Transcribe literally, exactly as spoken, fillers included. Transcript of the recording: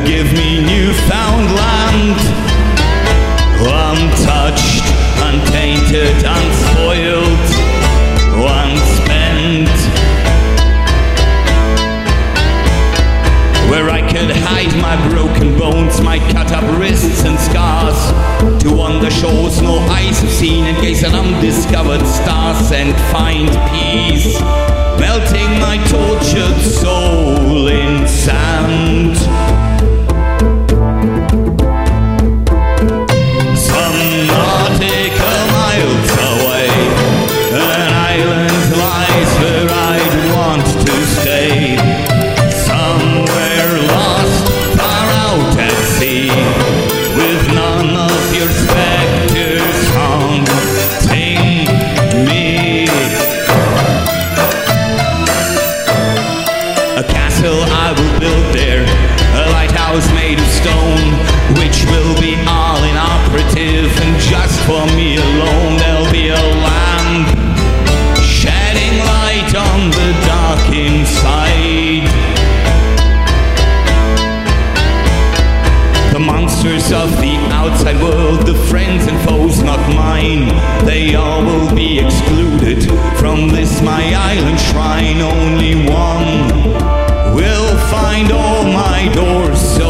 give me newfound land, untouched, untainted, unspoiled, unspent, where I could hide my broken bones, my cut up wrists and scars, to wander shores no eyes have seen and gaze at undiscovered stars and find peace, melting my tortured soul in sand. Some nautical miles away, an island lies where I'd want to stay, somewhere lost far out at sea, with none of your specters haunting me. A castle I will build there, a lighthouse made of stone, which will be all inoperative, and just for me alone there'll be a lamp shedding light on the dark inside. The monsters of the outside world, the friends and foes not mine, they all will be excluded from this my island shrine. Only one will find all my doors